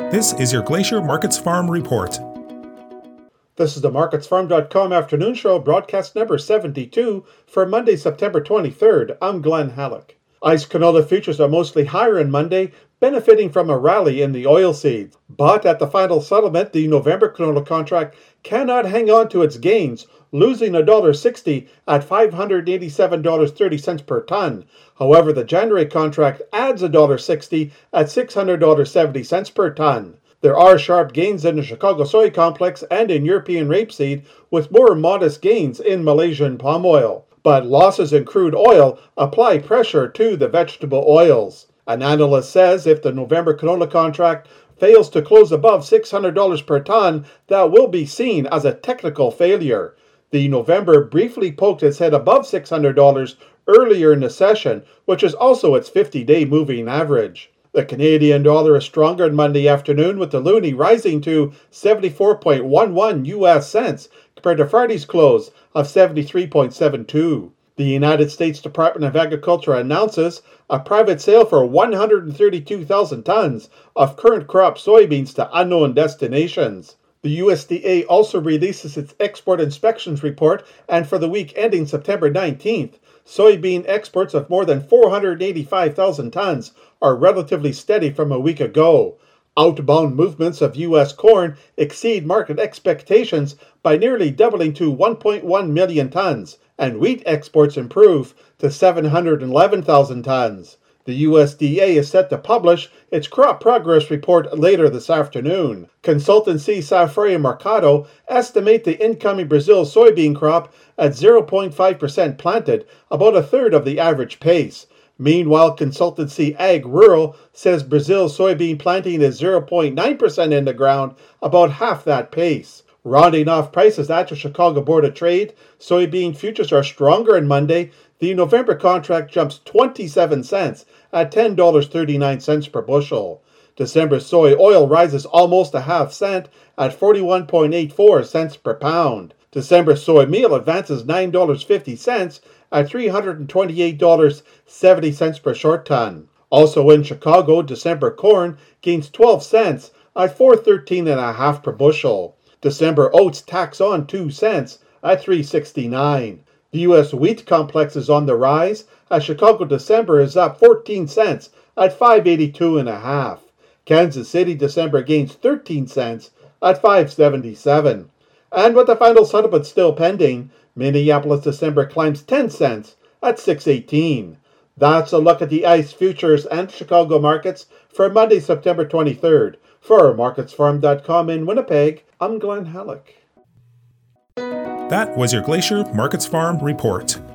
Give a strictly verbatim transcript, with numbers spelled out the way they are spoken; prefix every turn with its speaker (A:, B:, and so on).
A: This is your Glacier Markets Farm Report.
B: This is the markets farm dot com afternoon show, broadcast number seventy-two for Monday, September twenty-third. I'm Glenn Halleck. ICE canola futures are mostly higher on Monday, benefiting from a rally in the oilseeds. But at the final settlement, the November canola contract cannot hang on to its gains, losing one dollar sixty at five hundred eighty-seven dollars and thirty cents per ton. However, the January contract adds one dollar sixty at six hundred dollars and seventy cents per ton. There are sharp gains in the Chicago soy complex and in European rapeseed, with more modest gains in Malaysian palm oil. But losses in crude oil apply pressure to the vegetable oils. An analyst says if the November canola contract fails to close above six hundred dollars per ton, that will be seen as a technical failure. The November briefly poked its head above six hundred dollars earlier in the session, which is also its fifty-day moving average. The Canadian dollar is stronger on Monday afternoon, with the loonie rising to seventy-four point one one U S cents compared to Friday's close of seventy-three point seven two. The United States Department of Agriculture announces a private sale for one hundred thirty-two thousand tons of current crop soybeans to unknown destinations. The U S D A also releases its export inspections report, and for the week ending September nineteenth, soybean exports of more than four hundred eighty-five thousand tons are relatively steady from a week ago. Outbound movements of U S corn exceed market expectations by nearly doubling to one point one million tons, and wheat exports improve to seven hundred eleven thousand tons. The U S D A is set to publish its crop progress report later this afternoon. Consultancy Safra Mercado estimate the incoming Brazil soybean crop at zero point five percent planted, about a third of the average pace. Meanwhile, consultancy Ag Rural says Brazil soybean planting is zero point nine percent in the ground, about half that pace. Rounding off prices at the Chicago Board of Trade, soybean futures are stronger on Monday. The November contract jumps twenty-seven cents at ten dollars and thirty-nine cents per bushel. December soy oil rises almost a half cent at forty-one point eight four cents per pound. December soy meal advances nine dollars and fifty cents at three hundred twenty-eight dollars and seventy cents per short ton. Also in Chicago, December corn gains twelve cents at four dollars and thirteen cents per bushel. December oats tax on two cents at three dollars and sixty-nine cents. The U S wheat complex is on the rise, as Chicago December is up fourteen cents at five dollars and eighty-two cents. Kansas City December gains thirteen cents at five dollars and seventy-seven cents. And with the final settlement still pending, Minneapolis December climbs ten cents at six dollars and eighteen cents. That's a look at the ICE futures and Chicago markets for Monday, September twenty-third. For markets farm dot com in Winnipeg, I'm Glenn Halleck.
A: That was your Glacier Markets Farm Report.